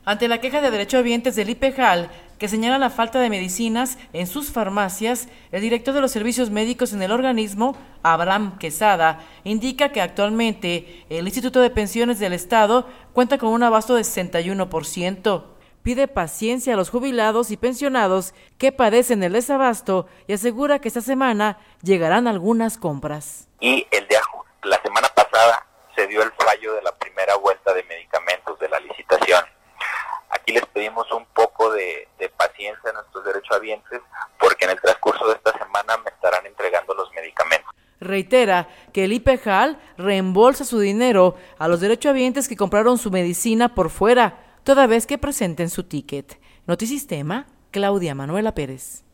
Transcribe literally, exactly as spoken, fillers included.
Ante la queja de derechohabientes del IPEJAL, que señala la falta de medicinas en sus farmacias, el director de los servicios médicos en el organismo, Abraham Quesada, indica que actualmente el Instituto de Pensiones del Estado cuenta con un abasto de sesenta y uno por ciento. Pide paciencia a los jubilados y pensionados que padecen el desabasto y asegura que esta semana llegarán algunas compras. Y el de la semana pasada se dio el fallo de la primera vuelta de medicamentos de la licitación. Aquí les pedimos un poco de, de paciencia a nuestros derechohabientes porque en el transcurso de esta semana me estarán entregando los medicamentos. Reitera que el IPEJAL reembolsa su dinero a los derechohabientes que compraron su medicina por fuera, toda vez que presenten su ticket. Notisistema, Claudia Manuela Pérez.